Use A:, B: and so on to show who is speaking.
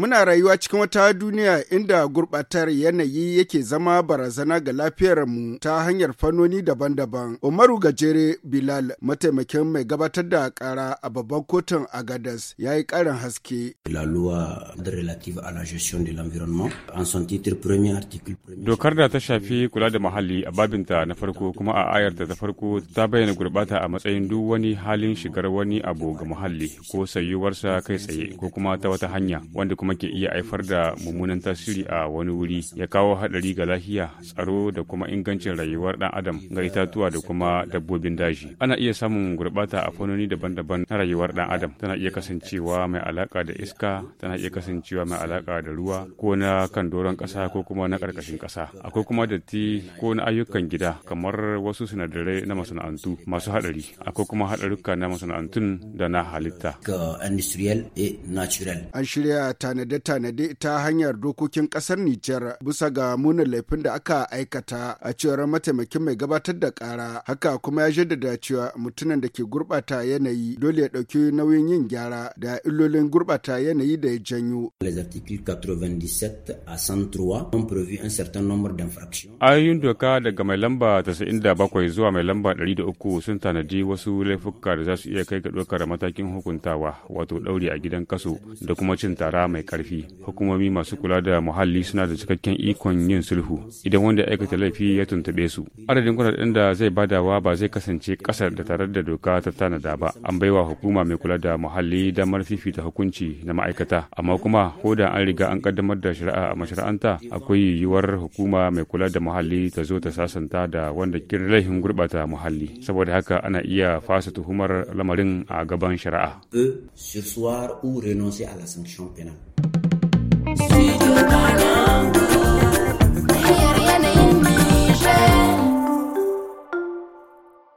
A: Muna rayuwa cikin wata duniya inda gurɓatar yanayi yake zama barazana ga lafiyarmu ta hanyar fannoni daban-daban. Umaru Gajere Bilal, mataimakin mai gabatar da ƙara a babban kotun Agadas, ya yi ƙarin haske.
B: Dokar da ta shafi kula da muhalli a babinta na farko kuma a ayarta ta farko ta bayyana gurɓata a matsayin duk wani halin shigar wani abu ga muhalli ko sayuwarsa kai tsaye ko kuma ta wata hanya wanda kuma ke iya haifar da mummunan tasiri a wani wuri, ya kawo haɗari ga lafiya, tsaro da kuma ingancin rayuwar ɗan adam ga itatuwa da kuma dabbobin daji. Ana iya samun gurɓata a fannoni daban-daban na rayuwar ɗan adam. Tana iya kasancewa mai alaƙa da iska, tana iya kasancewa mai alaƙa da ruwa ko na kan doron ƙasa ko kuma na ƙarƙashin ƙasa. Akwai kuma datti ko na ayyukan gida kamar wasu sinadarai na masana'antu masu haɗari. Akwai kuma haɗarurruka na masana'antun da na halitta.
A: An shirya tanade-tanade ta hanyar dokokin kasar Nijar bisa ga munin laifin da aka aikata, a cewar mataimakin mai gabatar da kara. Haka kuma ya jaddada cewa mutumin da ke gurbata yanayi dole ya ɗauki nauyin yin gyara da illolin gurbata yanayi da ya janyo.
B: Ayoyin doka daga mai lamba 97 zuwa mai lamba 103 sun tanadi wasu laifuka da za su iya kai ga ɗaukar matakin hukuntawa, wato ɗauri a gidan kaso da kuma cin tara mai karfi. Hukumomi masu kula da muhalli suna da cikakken ikon yin sulhu idan wanda ya aikata laifi ya tuntube su. Adadin kuɗaɗen da zai badawa ba zai kasance ƙasar da tare da doka ta tanada ba. An baiwa hukuma mai kula da muhalli damar fifita hukunci na ma'aikata, amma kuma ko da an riga an kaddamar da shari'a a mashara'anta, akwai yiwuwar hukuma mai kula da muhalli ta zo ta sasanta da wanda ke laifin gurɓata muhalli. Saboda haka ana iya fasa tuhumar lamarin a gaban shari'a.
C: À la sanction pénale.